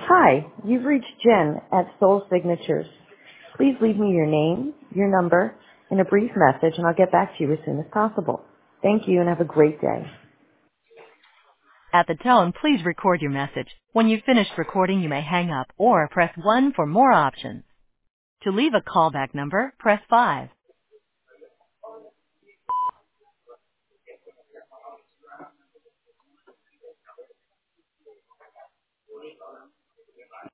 Hi, you've reached Jen at Soul Signatures. Please leave me your name, your number, and a brief message, and I'll get back to you as soon as possible. Thank you, and have a great day. At the tone, please record your message. When you've finished recording, you may hang up or press 1 for more options. To leave a callback number, press 5.